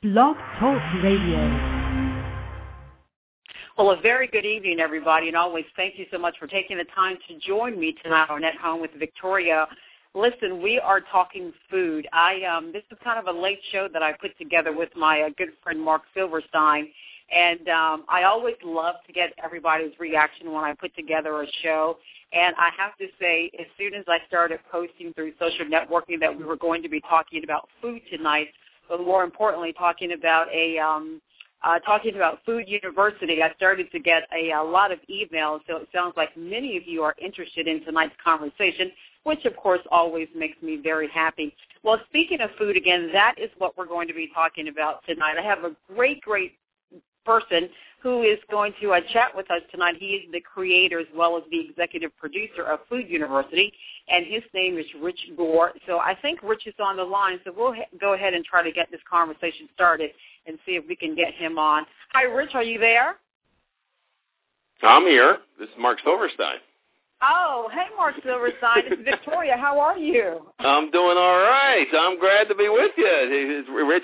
Blog Talk Radio. Well, a very good evening, everybody, and always thank you so much for taking the time to join me tonight on At Home with Victoria. Listen, we are talking food. This is kind of a late show that I put together with my good friend Mark Silverstein, and I always love to get everybody's reaction when I put together a show. And I have to say, as soon as I started posting through social networking that we were going to be talking about food tonight, but more importantly, talking about Food University, I started to get a lot of emails, so it sounds like many of you are interested in tonight's conversation, which, of course, always makes me very happy. Well, speaking of food, again, that is what we're going to be talking about tonight. I have a great person who is going to chat with us tonight. He is the creator as well as the executive producer of Food University, and his name is Rich Gore. So I think Rich is on the line, so we'll go ahead and try to get this conversation started and see if we can get him on. Hi, Rich, are you there? I'm here. This is Mark Silverstein. Oh, hey, Mark Silverstein. It's Victoria. How are you? I'm doing all right. I'm glad to be with you. Rich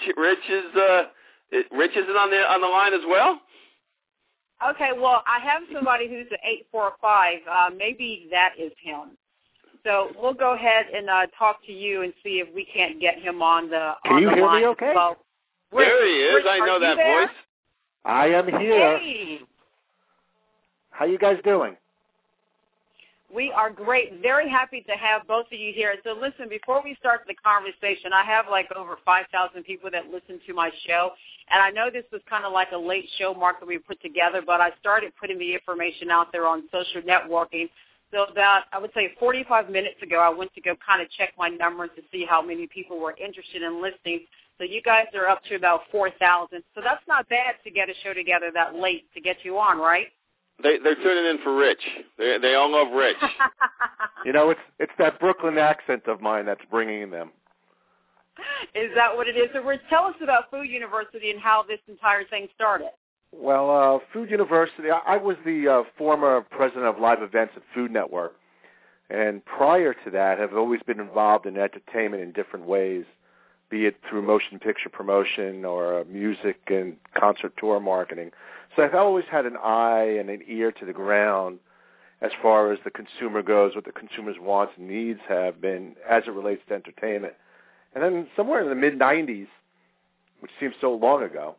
is on the line as well? Okay, well, I have somebody who's at 845. Maybe that is him. So we'll go ahead and talk to you and see if we can't get him on the line. Can you hear me okay? Well, there he is. Rich, I know that there? voice. I am here. Hey. How you guys doing? We are great. Very happy to have both of you here. So listen, before we start the conversation, I have like over 5,000 people that listen to my show. And I know this was kind of like a late show, Mark, that we put together, but I started putting the information out there on social networking. So about, I would say 45 minutes ago, I went to go kind of check my numbers to see how many people were interested in listening. So you guys are up to about 4,000. So that's not bad to get a show together that late to get you on, right? They're tuning in for Rich. They all love Rich. You know, it's that Brooklyn accent of mine that's bringing them. Is that what it is? So Rich, tell us about Food University and how this entire thing started. Well, Food University, I was the former president of live events at Food Network. And prior to that, I've always been involved in entertainment in different ways, be it through motion picture promotion or music and concert tour marketing. So I've always had an eye and an ear to the ground as far as the consumer goes, what the consumer's wants and needs have been as it relates to entertainment. And then somewhere in the mid-'90s, which seems so long ago,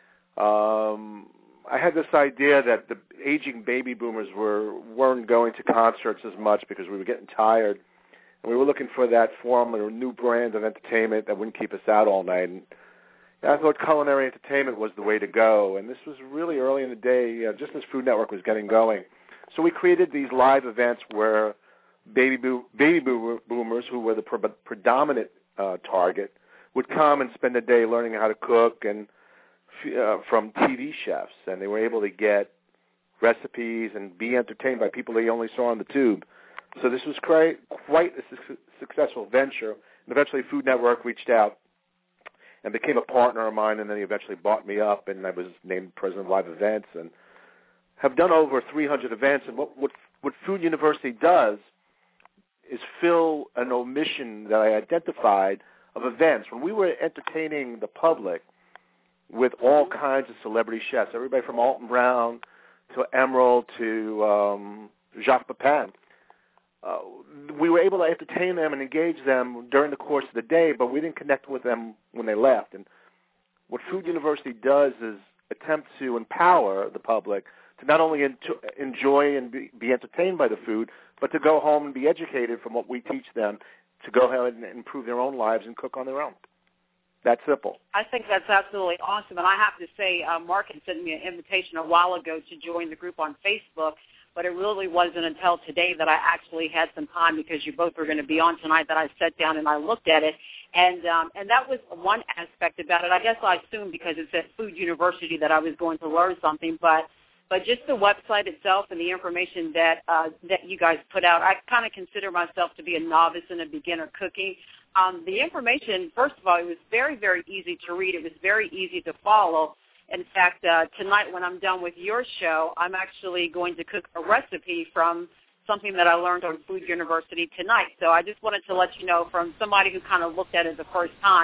I had this idea that the aging baby boomers weren't going to concerts as much because we were getting tired. And we were looking for that form or new brand of entertainment that wouldn't keep us out all night. And I thought culinary entertainment was the way to go. And this was really early in the day, just as Food Network was getting going. So we created these live events where baby boomers, who were the predominant target, would come and spend a day learning how to cook and from TV chefs. And they were able to get recipes and be entertained by people they only saw on the tube. So this was quite a successful venture. And eventually Food Network reached out and became a partner of mine, and then he eventually bought me up, and I was named president of live events and have done over 300 events. And what Food University does is fill an omission that I identified of events. When we were entertaining the public with all kinds of celebrity chefs, everybody from Alton Brown to Emerald to Jacques Pepin, we were able to entertain them and engage them during the course of the day, but we didn't connect with them when they left. And what Food University does is attempt to empower the public to not only enjoy and be entertained by the food, but to go home and be educated from what we teach them to go ahead and improve their own lives and cook on their own. That simple. I think that's absolutely awesome. And I have to say, Mark had sent me an invitation a while ago to join the group on Facebook, but it really wasn't until today that I actually had some time, because you both were going to be on tonight, that I sat down and I looked at it. And that was one aspect about it. I guess I assumed because it said Food University that I was going to learn something, but just the website itself and the information that you guys put out, I kind of consider myself to be a novice and a beginner cooking. The information, first of all, it was very, very easy to read. It was very easy to follow. In fact, tonight when I'm done with your show, I'm actually going to cook a recipe from something that I learned on Food University tonight. So I just wanted to let you know, from somebody who kind of looked at it the first time,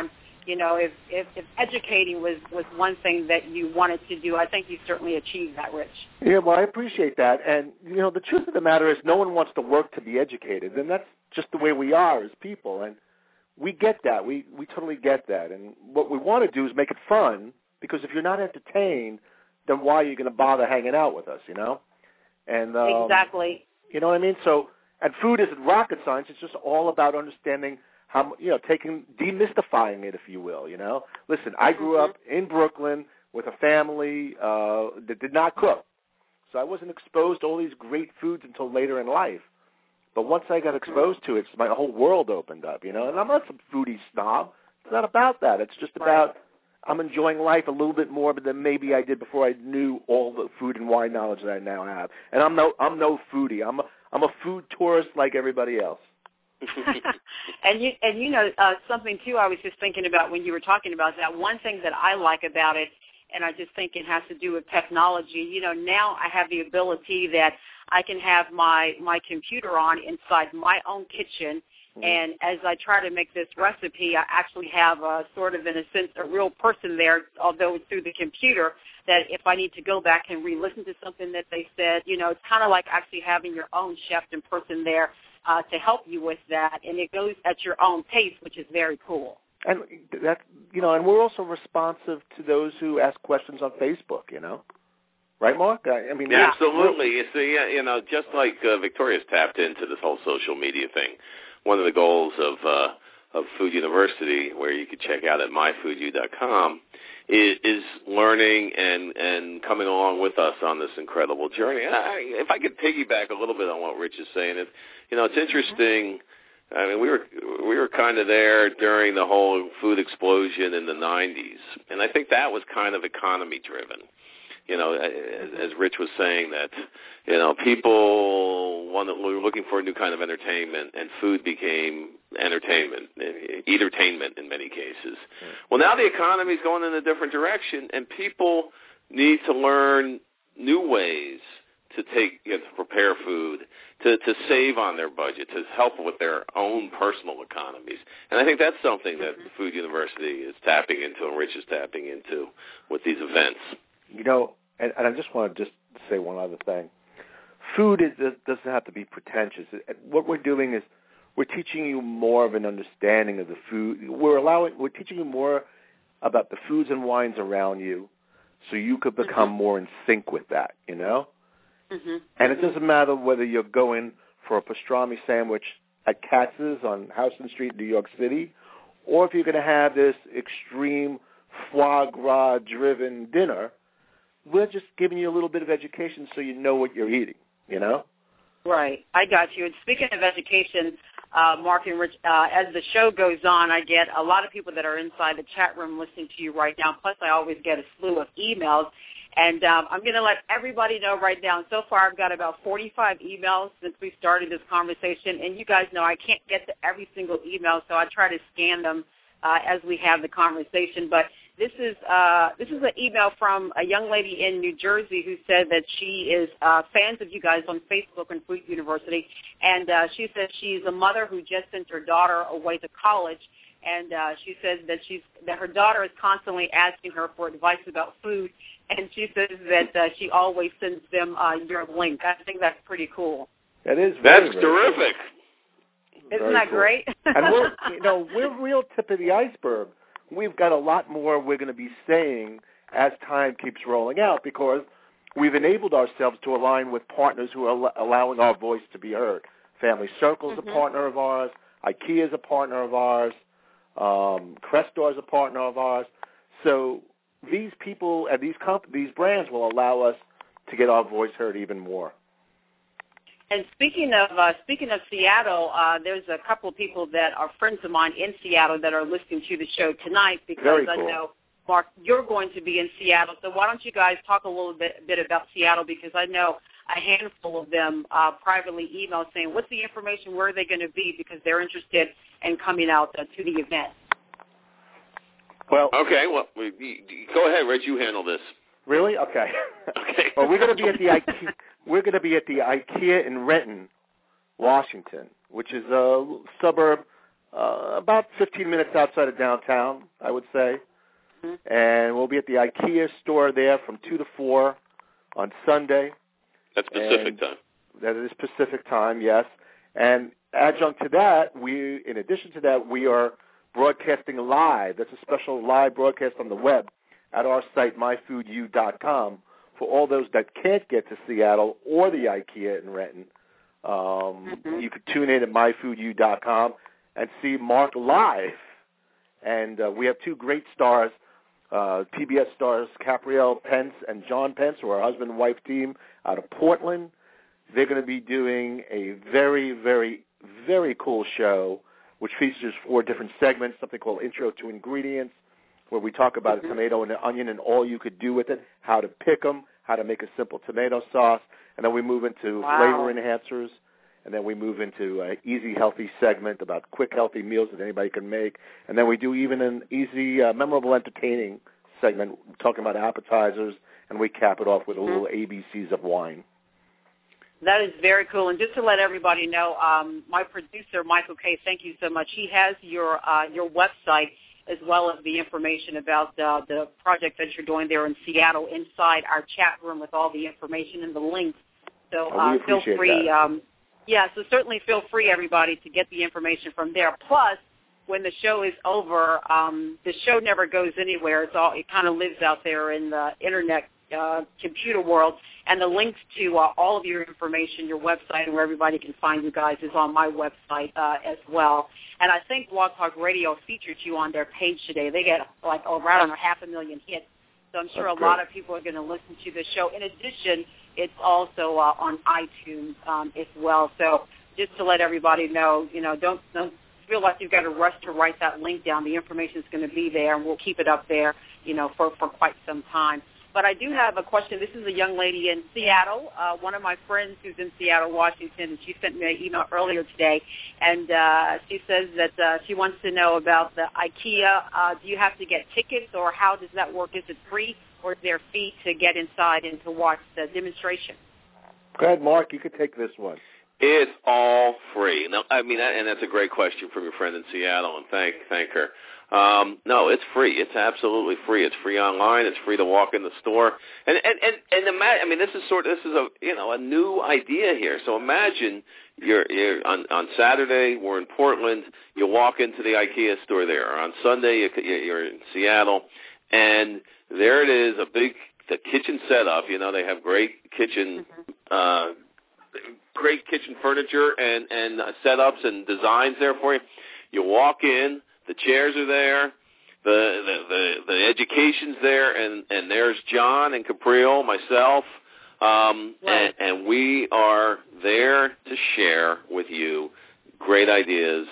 if educating was one thing that you wanted to do, I think you certainly achieved that, Rich. Yeah, well, I appreciate that. And, the truth of the matter is no one wants to work to be educated, and that's just the way we are as people. And we get that. We totally get that. And what we want to do is make it fun, because if you're not entertained, then why are you going to bother hanging out with us, And exactly. You know what I mean? So, and food isn't rocket science. It's just all about understanding how, demystifying it, if you will, Listen, I grew up in Brooklyn with a family that did not cook. So I wasn't exposed to all these great foods until later in life. But once I got exposed to it, my whole world opened up, And I'm not some foodie snob. It's not about that. It's just about I'm enjoying life a little bit more than maybe I did before I knew all the food and wine knowledge that I now have. And I'm no foodie. I'm a food tourist like everybody else. and something too, I was just thinking about when you were talking about that. One thing that I like about it, and I just think it has to do with technology. Now I have the ability that I can have my computer on inside my own kitchen, and as I try to make this recipe, I actually have a sort of, in a sense, a real person there, although it's through the computer, that if I need to go back and re-listen to something that they said, it's kind of like actually having your own chef and person there to help you with that, and it goes at your own pace, which is very cool. And that, and we're also responsive to those who ask questions on Facebook, right, Mark? I mean, yeah, absolutely. It's just like Victoria's tapped into this whole social media thing. One of the goals of Food University, where you can check out at myfoodyou.com, is learning and coming along with us on this incredible journey. And if I could piggyback a little bit on what Rich is saying, it's interesting. I mean, we were kind of there during the whole food explosion in the 90s, and I think that was kind of economy driven. As Rich was saying, that people were looking for a new kind of entertainment, and food became entertainment, entertainment in many cases. Well, now the economy is going in a different direction, and people need to learn new ways to prepare food, to save on their budget, to help with their own personal economies. And I think that's something that Food University is tapping into, and Rich is tapping into with these events. And I just want to say one other thing. Food doesn't have to be pretentious. What we're doing is we're teaching you more of an understanding of the food. We're teaching you more about the foods and wines around you, so you could become more in sync with that. And it doesn't matter whether you're going for a pastrami sandwich at Katz's on Houston Street, New York City, or if you're going to have this extreme foie gras-driven dinner. We're just giving you a little bit of education so you know what you're eating, Right. I got you. And speaking of education, Mark and Rich, as the show goes on, I get a lot of people that are inside the chat room listening to you right now. Plus, I always get a slew of emails. And I'm going to let everybody know right now. So far, I've got about 45 emails since we started this conversation. And you guys know I can't get to every single email, so I try to scan them as we have the conversation. But this is an email from a young lady in New Jersey who said that she is fans of you guys on Facebook and Food University, and she says she's a mother who just sent her daughter away to college, and she says that her daughter is constantly asking her for advice about food, and she says that she always sends them your link. I think that's pretty cool. That is very terrific. Cool. Isn't that great? And we're real tip of the iceberg. We've got a lot more we're going to be saying as time keeps rolling out, because we've enabled ourselves to align with partners who are allowing our voice to be heard. Family Circle is a partner of ours. IKEA is a partner of ours. Crestor is a partner of ours. So these people and these brands will allow us to get our voice heard even more. And speaking of Seattle, there's a couple of people that are friends of mine in Seattle that are listening to the show tonight, because Very cool. I know, Mark, you're going to be in Seattle. So why don't you guys talk a little bit about Seattle, because I know a handful of them privately email saying, what's the information, where are they going to be, because they're interested in coming out to the event. Well, okay. Well, go ahead, Rich. You handle this. Really? Okay. Okay. Well, we're going to be at the IKEA. We're going to be at the IKEA in Renton, Washington, which is a suburb about 15 minutes outside of downtown, I would say. Mm-hmm. And we'll be at the IKEA store there from 2 to 4 on Sunday. That's Pacific time. That is Pacific time, yes. And adjunct to that, in addition to that, we are broadcasting live. That's a special live broadcast on the web at our site, myfoodyou.com, for all those that can't get to Seattle or the IKEA in Renton. You could tune in at myfoodyou.com and see Mark live. And we have two great stars, PBS stars, Caprielle Pence and John Pence, who are a husband and wife team out of Portland. They're going to be doing a very, very, very cool show, which features 4 different segments, something called Intro to Ingredients, where we talk about a tomato and an onion and all you could do with it, how to pick them, how to make a simple tomato sauce, and then we move into flavor enhancers, and then we move into an easy, healthy segment about quick, healthy meals that anybody can make, and then we do even an easy, memorable, entertaining segment talking about appetizers, and we cap it off with a little ABCs of wine. That is very cool. And just to let everybody know, my producer, Michael K., thank you so much. He has your website as well as the information about the project that you're doing there in Seattle inside our chat room with all the information and the links. So feel free. So certainly feel free, everybody, to get the information from there. Plus, when the show is over, the show never goes anywhere. It kind of lives out there in the Internet computer world. And the links to all of your information, your website, and where everybody can find you guys is on my website as well. And I think Blog Talk Radio featured you on their page today. They get around 500,000 hits. So I'm sure a lot of people are going to listen to the show. In addition, it's also on iTunes as well. So just to let everybody know, don't feel like you've got to rush to write that link down. The information is going to be there, and we'll keep it up there, for quite some time. But I do have a question. This is a young lady in Seattle, one of my friends who's in Seattle, Washington, and she sent me an email earlier today, and she says that she wants to know about the IKEA. Do you have to get tickets, or how does that work? Is it free, or is there a fee to get inside and to watch the demonstration? Go ahead, Mark. You could take this one. It's all free. No, I mean, and that's a great question from your friend in Seattle, and thank her. No, it's free. It's absolutely free. It's free online. It's free to walk in the store. And this is a new idea here. So imagine you're on Saturday, we're in Portland, you walk into the IKEA store there. Or on Sunday, you're in Seattle, and there it is, the kitchen setup. They have great kitchen furniture and setups and designs there for you. You walk in, the chairs are there, the education's there, and there's John and Caprielle, myself, and we are there to share with you great ideas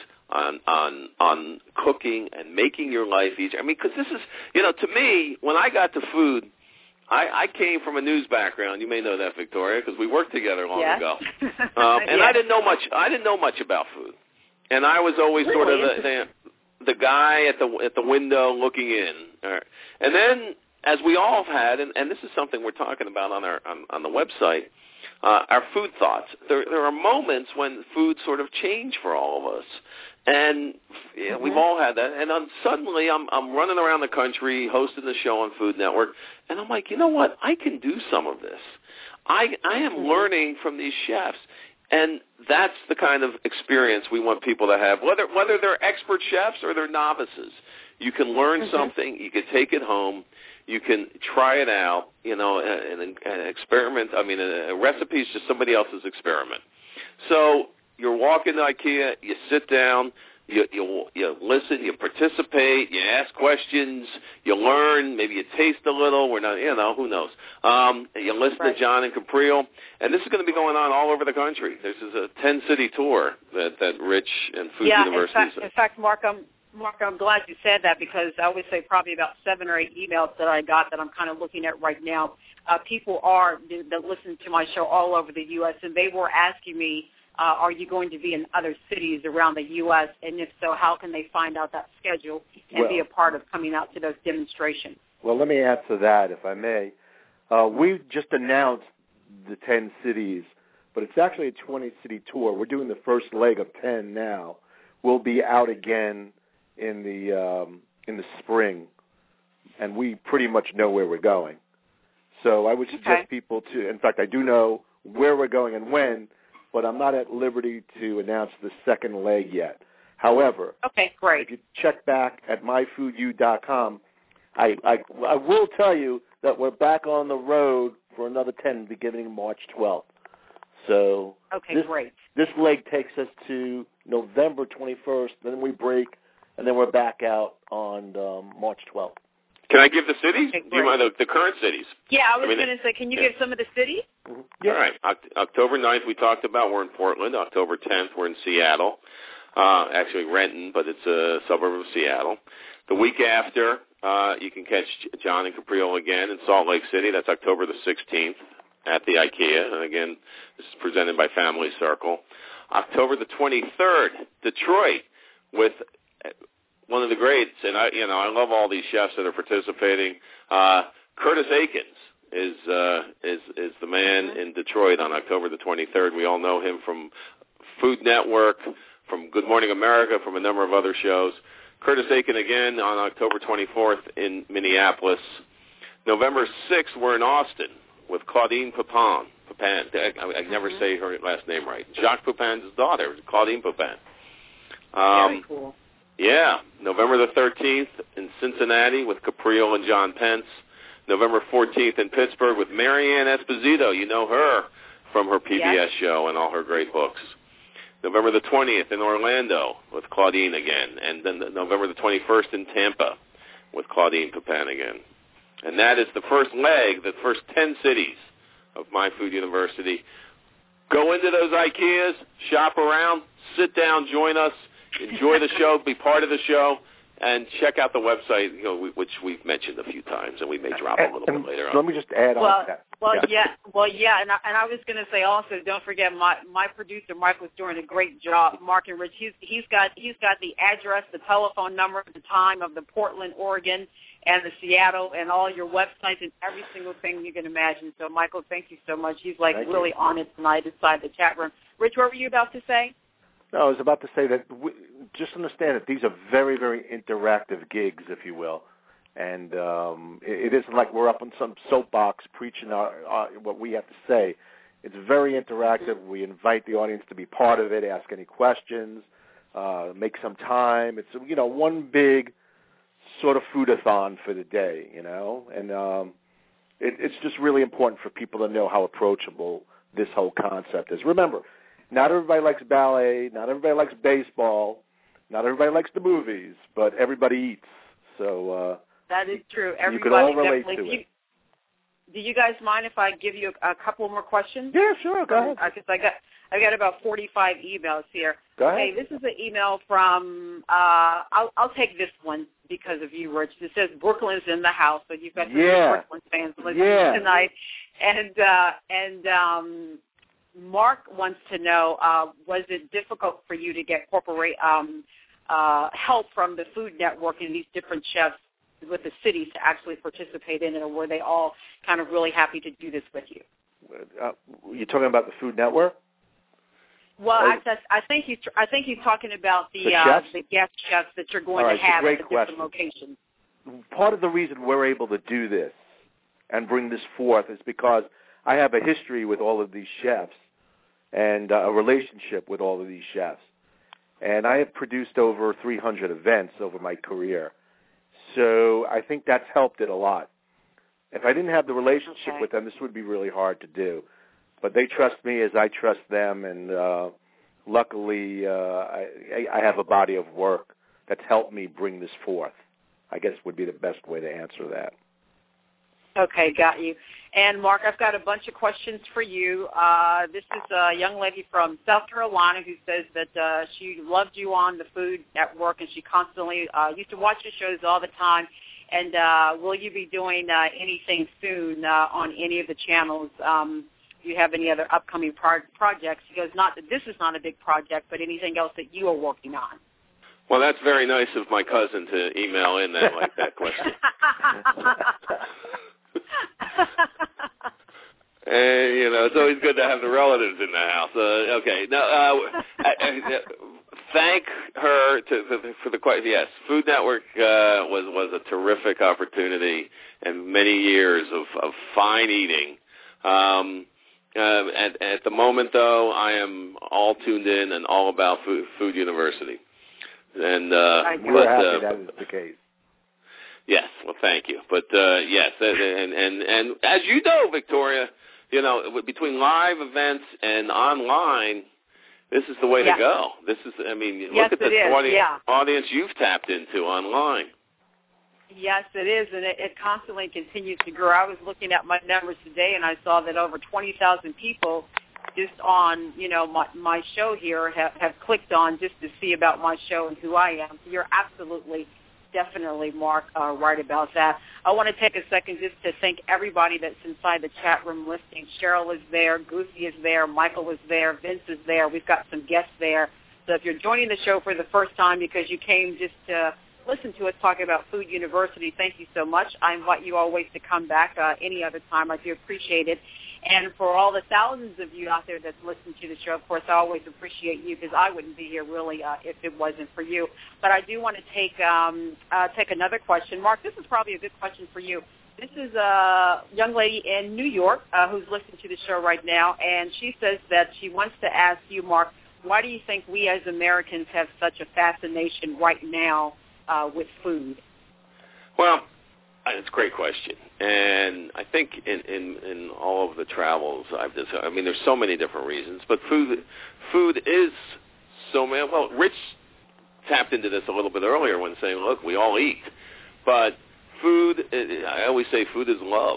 on cooking and making your life easier. I mean, because this is, to me, when I got to food, I came from a news background. You may know that, Victoria, because we worked together long ago. And I didn't know much about food, and I was always sort of the guy at the window looking in. And then, as we all have had, and this is something we're talking about on the website, our food thoughts. There are moments when food sort of change for all of us. And we've all had that. And suddenly I'm running around the country hosting the show on Food Network, and I'm like, you know what? I can do some of this. I am learning from these chefs. And that's the kind of experience we want people to have, whether they're expert chefs or they're novices. You can learn something. You can take it home. You can try it out. An experiment. I mean, a recipe is just somebody else's experiment. So you're walking to IKEA. You sit down. You listen. You participate. You ask questions. You learn. Maybe you taste a little. We're not. Who knows? You listen to John and Caprielle, and this is going to be going on all over the country. This is a 10-city tour that Rich and Food University. In fact, Mark, I'm glad you said that, because I would say probably about 7 or 8 emails that I got that I'm kind of looking at right now. People that listen to my show all over the U.S., and they were asking me, are you going to be in other cities around the U.S., and if so, how can they find out that schedule and be a part of coming out to those demonstrations? Well, let me answer that, if I may. We just announced the 10 cities, but it's actually a 20-city tour. We're doing the first leg of 10 now. will be out again in the spring, and we pretty much know where we're going. So I would suggest people to, in fact, I do know where we're going and when, but I'm not at liberty to announce the second leg yet. However, if you check back at myfoodyou.com, I will tell you that we're back on the road for another 10 beginning March 12th. So this leg takes us to November 21st, then we break, and then we're back out on March 12th. Can I give the cities? Do you mind the current cities? Yeah, I was going to say, can you give some of the cities? Mm-hmm. Yeah. All right. October 9th we talked about, we're in Portland. October 10th we're in Seattle. Actually Renton, but it's a suburb of Seattle. The week after, you can catch John and Capriole again in Salt Lake City. That's October the 16th at the IKEA. And again, this is presented by Family Circle. October the 23rd, Detroit, with one of the greats, and I love all these chefs that are participating. Curtis Akins is the man in Detroit on October the 23rd. We all know him from Food Network, from Good Morning America, from a number of other shows. Curtis Aiken again on October 24th in Minneapolis. November 6th, we're in Austin with Claudine Pupin. I never say her last name right. Jacques Pupin's daughter, Claudine Pupin. Very cool. Yeah. November the 13th in Cincinnati with Capriole and John Pence. November 14th in Pittsburgh with Marianne Esposito. You know her from her PBS show and all her great books. November the 20th in Orlando with Claudine again. And then November the 21st in Tampa with Claudine Pupin again. And that is the first leg, the first 10 cities of My Food University. Go into those IKEAs, shop around, sit down, join us, enjoy the show, be part of the show, and check out the website, which we've mentioned a few times, and we may drop a little bit later on. Let me just add on to that. And I was going to say also, don't forget my producer Mike was doing a great job. Mark and Rich, he's got the address, the telephone number, the time of the Portland, Oregon, and the Seattle, and all your websites and every single thing you can imagine. So, Michael, thank you so much. He's really on it tonight inside the chat room. Rich, what were you about to say? No, I was about to say that just understand that these are very, very interactive gigs, if you will. And it isn't like we're up on some soapbox preaching what we have to say. It's very interactive. We invite the audience to be part of it, ask any questions, make some time. It's, one big sort of food-a-thon for the day, And it's just really important for people to know how approachable this whole concept is. Remember, not everybody likes ballet, not everybody likes baseball, not everybody likes the movies, but everybody eats. So that is true. Everybody you can all relate to it. Do you guys mind if I give you a couple more questions? Yeah, sure. Go ahead. Because I got about 45 emails here. Go ahead. Okay, this is an email from. I'll take this one because of you, Rich. It says Brooklyn's in the house, so you've got some Brooklyn fans listening tonight, and Mark wants to know, was it difficult for you to get corporate help from the Food Network and these different chefs with the cities to actually participate in it, or were they all kind of really happy to do this with you? You're talking about the Food Network? Well, I think he's talking about the guest chefs that you're going to have at the different locations. Part of the reason we're able to do this and bring this forth is because I have a history with all of these chefs and a relationship with all of these chefs. And I have produced over 300 events over my career. So I think that's helped it a lot. If I didn't have the relationship with them, this would be really hard to do. But they trust me as I trust them, and luckily I have a body of work that's helped me bring this forth, I guess would be the best way to answer that. Okay, got you. And, Mark, I've got a bunch of questions for you. This is a young lady from South Carolina who says that she loved you on the Food Network, and she constantly used to watch the shows all the time. And will you be doing anything soon on any of the channels? Do you have any other upcoming projects? She goes, not that this is not a big project, but anything else that you are working on. Well, that's very nice of my cousin to email in that question. And, it's always good to have the relatives in the house. Okay. Now, thank her for the question. Yes, Food Network was a terrific opportunity and many years of fine eating. At the moment, though, I am all tuned in and all about Food University. And we're happy that is the case. Yes, well, thank you. But yes, and as you know, Victoria, between live events and online, this is the way to go. This is, look at the audience you've tapped into online. Yes, it is, and it constantly continues to grow. I was looking at my numbers today, and I saw that over 20,000 people just on, my show here have clicked on just to see about my show and who I am. So you're absolutely, definitely, Mark, right about that. I want to take a second just to thank everybody that's inside the chat room listening. Cheryl is there, Goofy is there, Michael is there, Vince is there. We've got some guests there. So if you're joining the show for the first time because you came just to listen to us talking about Food University, thank you so much. I invite you always to come back any other time. I do appreciate it. And for all the thousands of you out there that's listening to the show, of course, I always appreciate you because I wouldn't be here really if it wasn't for you. But I do want to take another question. Mark, this is probably a good question for you. This is a young lady in New York who's listening to the show right now, and she says that she wants to ask you, Mark, why do you think we as Americans have such a fascination right now with food? Well, it's a great question, and I think in all of the travels I've done, there's so many different reasons, but food is so many. Well, Rich tapped into this a little bit earlier when saying, look, we all eat, but food, I always say food is love,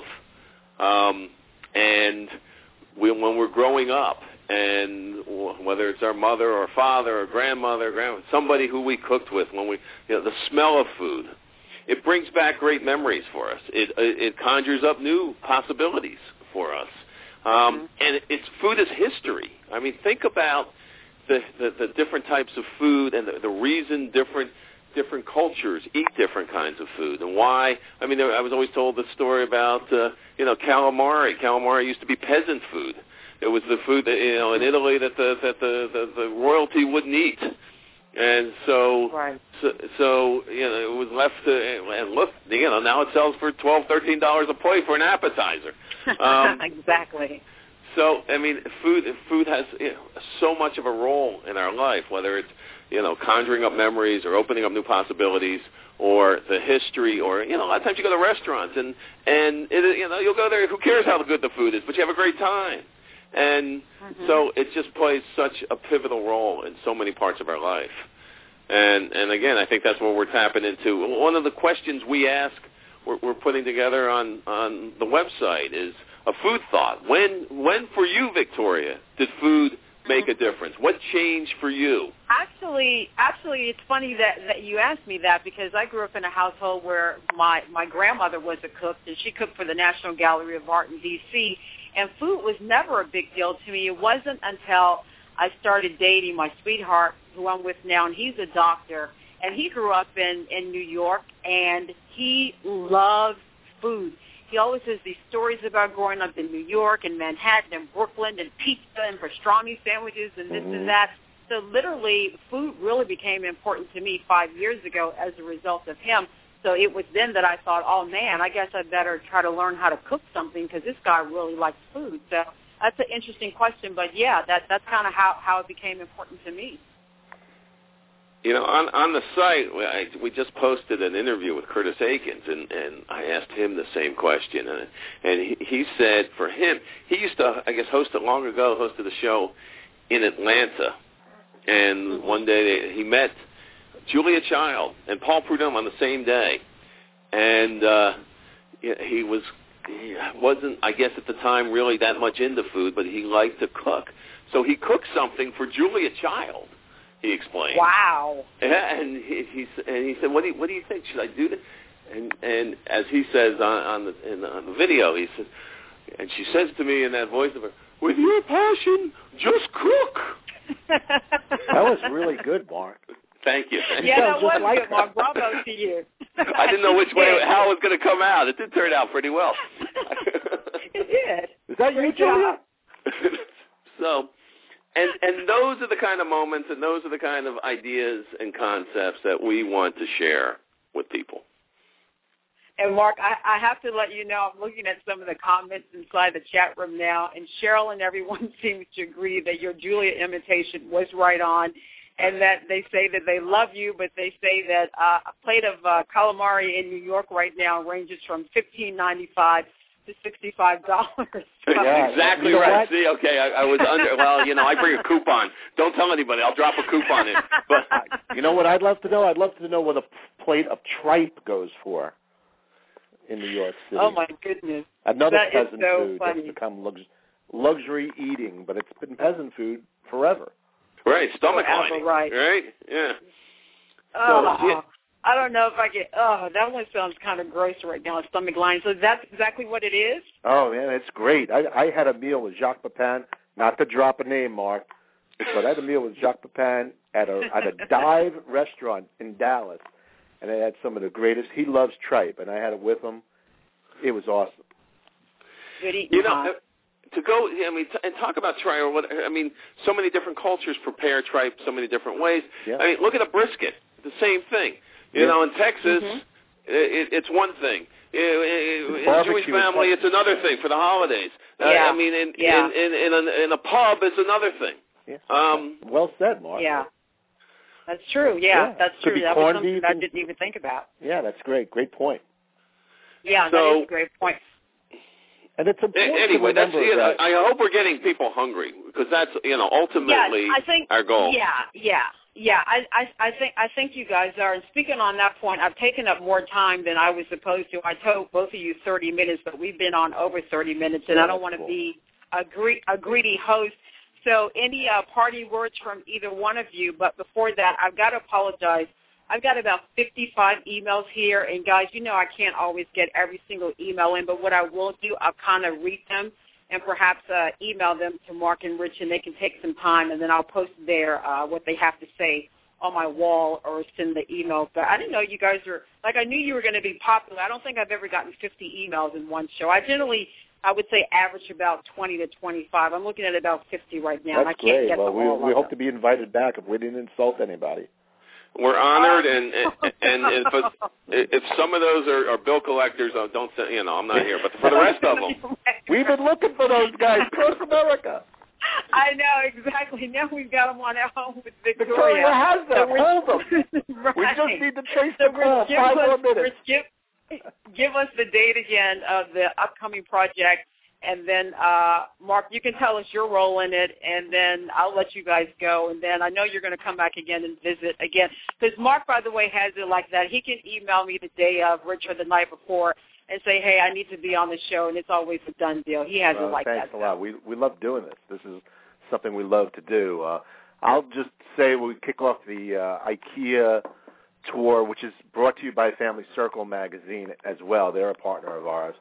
and when we're growing up, and whether it's our mother or father or grandmother, somebody who we cooked with, the smell of food, it brings back great memories for us. It conjures up new possibilities for us. And food is history. Think about the different types of food and the reason different cultures eat different kinds of food and why. I was always told the story about calamari. Calamari used to be peasant food. It was the food that, in Italy that the royalty wouldn't eat. And so, right. so it was left to, and look, now it sells for $12, $13 a plate for an appetizer. Exactly. So, food has so much of a role in our life, whether it's, conjuring up memories or opening up new possibilities or the history or, a lot of times you go to restaurants and you'll go there, who cares how good the food is, but you have a great time. And so it just plays such a pivotal role in so many parts of our life. And again, I think that's what we're tapping into. One of the questions we ask, we're putting together on the website is a food thought. When for you, Victoria, did food make a difference? What changed for you? Actually, it's funny that you asked me that because I grew up in a household where my grandmother was a cook, and she cooked for the National Gallery of Art in D.C., and food was never a big deal to me. It wasn't until I started dating my sweetheart, who I'm with now, and he's a doctor, and he grew up in New York, and he loved food. He always has these stories about growing up in New York and Manhattan and Brooklyn and pizza and pastrami sandwiches and this and that. So literally, food really became important to me 5 years ago as a result of him. So it was then that I thought, oh, man, I guess I better try to learn how to cook something because this guy really likes food. So that's an interesting question. But, yeah, that's kind of how it became important to me. On the site, we just posted an interview with Curtis Akins, and I asked him the same question. And he said for him, he used to, I guess, hosted a show in Atlanta. And one day he met Julia Child and Paul Prudhomme on the same day, and he wasn't, I guess, at the time really that much into food, but he liked to cook. So he cooked something for Julia Child. He explained. Wow. Yeah, and he said, "What do you think? Should I do this?" And as he says on the video, he says, and she says to me in that voice of her, "With your passion, just cook." That was really good, Mark. Thank you. Yeah, that was good, Mark. Bravo to you. I didn't know how it was going to come out. It did turn out pretty well. It did. Is that you, Julia? So, And those are the kind of moments and those are the kind of ideas and concepts that we want to share with people. And, Mark, I have to let you know, I'm looking at some of the comments inside the chat room now, and Cheryl and everyone seems to agree that your Julia imitation was right on, and that they say that they love you, but they say that a plate of calamari in New York right now ranges from $15.95 to $65. Yeah, exactly right. See, okay, I was under. Well, I bring a coupon. Don't tell anybody. I'll drop a coupon in. But you know what I'd love to know? I'd love to know what a plate of tripe goes for in New York City. Oh my goodness! Another that peasant so food funny. that's become luxury eating, but it's been peasant food forever. Right, stomach lining. Right. Yeah. Oh, So, yeah. I don't know if I get. Oh, that one sounds kind of gross right now. Stomach lining. So that's exactly what it is. Oh man, it's great. I had a meal with Jacques Pepin. Not to drop a name, Mark, but I had a meal with Jacques Pepin at a dive restaurant in Dallas, and I had some of the greatest. He loves tripe, and I had it with him. It was awesome. Good eating. To go, and talk about tripe, or what? So many different cultures prepare tripe so many different ways. Yeah. Look at a brisket. The same thing. In Texas, it's one thing. In a Jewish family, it's another thing for the holidays. In a pub, it's another thing. Yeah. Well said, Mark. Yeah. That's true. Yeah, that's true. That was something I didn't even think about. Yeah, that's great. Great point. Yeah, that is a great point. And it's important anyway, to remember that. I hope we're getting people hungry because that's ultimately our goal. Yeah. I think you guys are. And speaking on that point, I've taken up more time than I was supposed to. I told both of you 30 minutes, but we've been on over 30 minutes, and I don't want to be a greedy host. So any party words from either one of you? But before that, I've got to apologize. I've got about 55 emails here, and guys, I can't always get every single email in, but what I will do, I'll kind of read them and perhaps email them to Mark and Rich, and they can take some time, and then I'll post there what they have to say on my wall or send the email. But I didn't know you guys were, I knew you were going to be popular. I don't think I've ever gotten 50 emails in one show. I generally, I would say, average about 20 to 25. I'm looking at about 50 right now, and I can't get them all. We hope to be invited back if we didn't insult anybody. We're honored, and if some of those are bill collectors, don't say, I'm not here. But for the rest of them, we've been looking for those guys across America. I know, exactly. Now we've got them on at home with Victoria. Victoria has them. Hold them. Right. We just need to chase the call. 5 more minutes. Give us the date again of the upcoming project. And then, Mark, you can tell us your role in it, and then I'll let you guys go. And then I know you're going to come back again and visit again. Because Mark, by the way, has it like that. He can email me the day of, Rich, or the night before, and say, hey, I need to be on the show, and it's always a done deal. He has it like thanks that. Thanks a lot. We love doing this. This is something we love to do. I'll just say we kick off the IKEA tour, which is brought to you by Family Circle magazine as well. They're a partner of ours.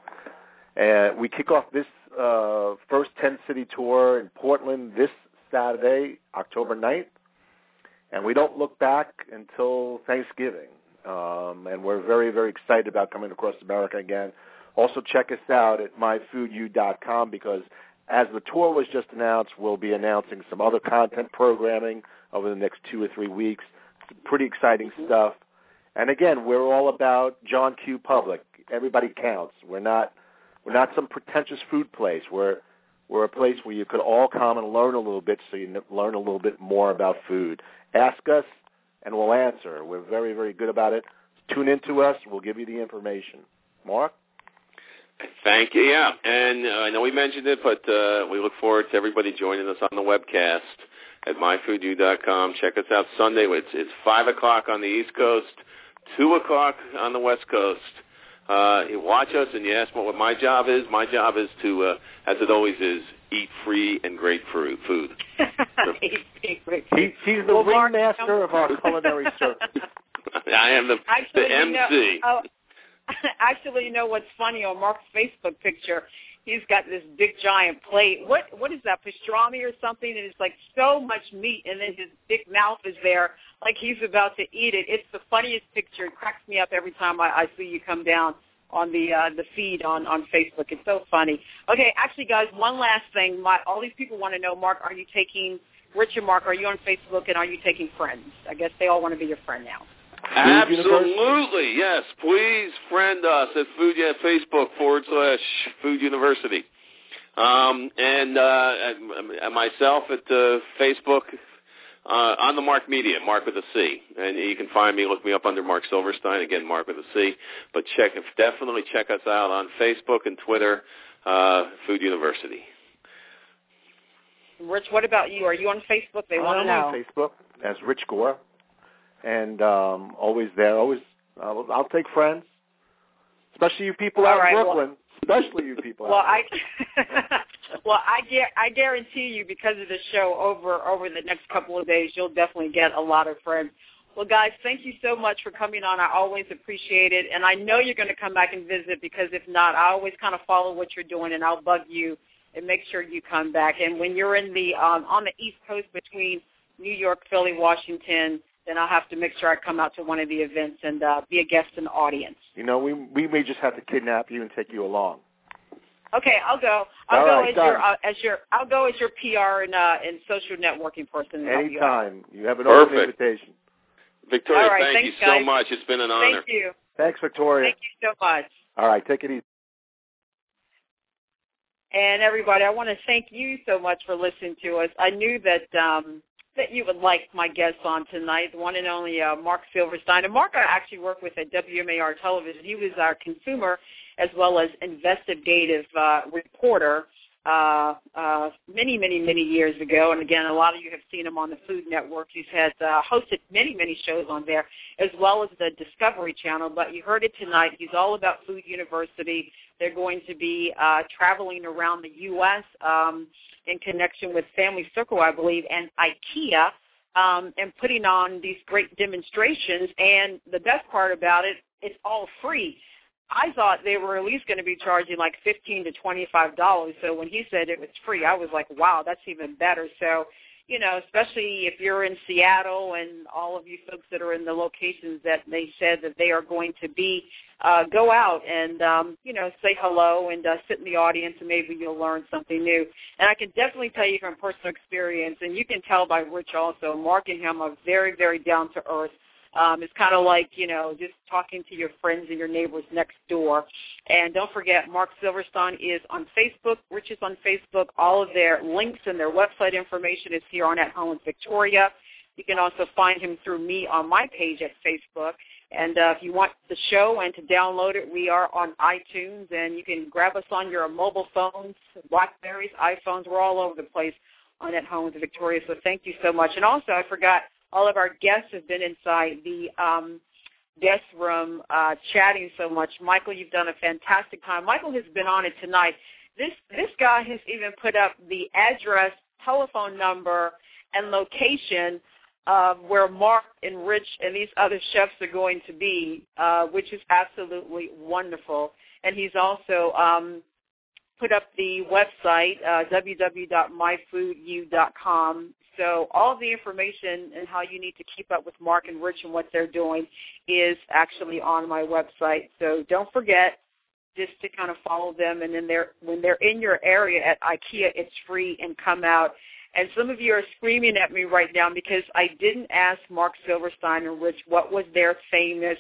We kick off this first 10-city tour in Portland this Saturday, October 9th, and we don't look back until Thanksgiving. And we're very, very excited about coming across America again. Also, check us out at myfoodyou.com because as the tour was just announced, we'll be announcing some other content programming over the next 2 or 3 weeks. Some pretty exciting stuff. And again, we're all about John Q. Public. Everybody counts. We're not some pretentious food place. We're a place where you could all come and learn a little bit so you learn a little bit more about food. Ask us, and we'll answer. We're very, very good about it. Tune in to us. We'll give you the information. Mark? Thank you, yeah. And I know we mentioned it, but we look forward to everybody joining us on the webcast at myfoodyou.com. Check us out Sunday. It's 5 o'clock on the East Coast, 2 o'clock on the West Coast. You watch us and you ask what my job is. My job is to, as it always is, eat free and great food. He's the ringmaster of our culinary circus. I am the MC. Actually, you know what's funny? On Mark's Facebook picture, he's got this big giant plate. What is that, pastrami or something? And it's like so much meat, and then his big mouth is there like he's about to eat it. It's the funniest picture. It cracks me up every time I see you come down on the feed on Facebook. It's so funny. Okay, actually, guys, one last thing. All these people want to know, Mark, are you taking Rich and Mark, are you on Facebook, and are you taking friends? I guess they all want to be your friend now. Absolutely, yes. Please friend us at Facebook.com/Food University. And myself at Facebook on the Mark Media, Mark with a C. And you can find me, look me up under Mark Silverstein, again, Mark with a C. But definitely check us out on Facebook and Twitter, Food University. Rich, what about you? Are you on Facebook? They want to know. I'm on Facebook as Rich Gore, and always there. I'll take friends, especially you people out in Brooklyn. Especially you people. Well, I guarantee you, because of the show, over the next couple of days, you'll definitely get a lot of friends. Well, guys, thank you so much for coming on. I always appreciate it, and I know you're going to come back and visit, because if not, I always kind of follow what you're doing, and I'll bug you and make sure you come back. And when you're in the on the East Coast between New York, Philly, Washington, then I'll have to make sure I come out to one of the events and be a guest in the audience. You know, we may just have to kidnap you and take you along. Okay, I'll go. I'll go as your PR and social networking person. Anytime. You have an open invitation. Victoria, right, thank you so much. It's been an honor. Thank you. Thanks, Victoria. Thank you so much. All right, take it easy. And everybody, I want to thank you so much for listening to us. I knew that you would like my guests on tonight, the one and only Mark Silverstein. And Mark I actually worked with at WMAR Television. He was our consumer as well as investigative reporter many, many, many years ago. And, again, a lot of you have seen him on the Food Network. He's had hosted many, many shows on there, as well as the Discovery Channel. But you heard it tonight. He's all about Food University. They're going to be traveling around the U.S. In connection with Family Circle, I believe, and IKEA, and putting on these great demonstrations. And the best part about it, it's all free. I thought they were at least going to be charging like $15 to $25. So when he said it was free, I was like, wow, that's even better. So, you know, especially if you're in Seattle and all of you folks that are in the locations that they said that they are going to be, go out and, you know, say hello and sit in the audience, and maybe you'll learn something new. And I can definitely tell you from personal experience, and you can tell by Rich also, Mark and him are very, very down-to-earth. It's kind of like, you know, just talking to your friends and your neighbors next door. And don't forget, Mark Silverstein is on Facebook. Rich is on Facebook. All of their links and their website information is here on At Home with Victoria. You can also find him through me on my page at Facebook. And if you want the show and to download it, we are on iTunes, and you can grab us on your mobile phones, BlackBerries, iPhones. We're all over the place on At Home with Victoria. So thank you so much. And also, I forgot, all of our guests have been inside the guest room chatting so much. Michael, you've done a fantastic time. Michael has been on it tonight. This guy has even put up the address, telephone number, and location of where Mark and Rich and these other chefs are going to be, which is absolutely wonderful. And he's also put up the website, www.myfoodyou.com. So all of the information and how you need to keep up with Mark and Rich and what they're doing is actually on my website. So don't forget just to kind of follow them. And then when they're in your area at IKEA, it's free, and come out. And some of you are screaming at me right now because I didn't ask Mark Silverstein and Rich what was their favorite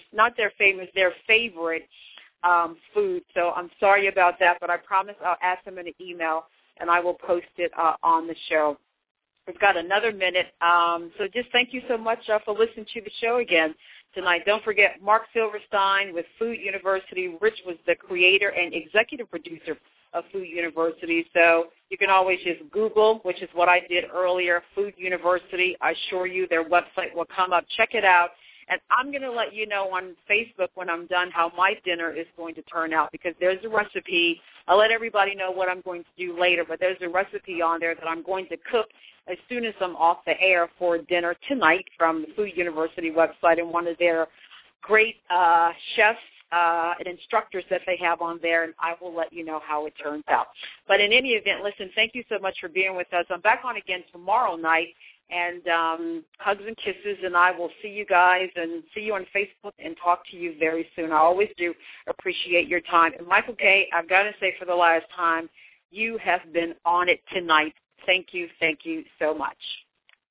food. So I'm sorry about that, but I promise I'll ask them in an email, and I will post it on the show. We've got another minute, so just thank you so much for listening to the show again tonight. Don't forget, Mark Silverstein with Food University. Rich was the creator and executive producer of Food University, so you can always just Google, which is what I did earlier, Food University. I assure you their website will come up. Check it out. And I'm going to let you know on Facebook when I'm done how my dinner is going to turn out, because there's a recipe. I'll let everybody know what I'm going to do later, but there's a recipe on there that I'm going to cook as soon as I'm off the air for dinner tonight from the Food University website, and one of their great chefs and instructors that they have on there, and I will let you know how it turns out. But in any event, listen, thank you so much for being with us. I'm back on again tomorrow night. And hugs and kisses, and I will see you guys and see you on Facebook and talk to you very soon. I always do appreciate your time. And Michael K., I've got to say for the last time, you have been on it tonight. Thank you so much.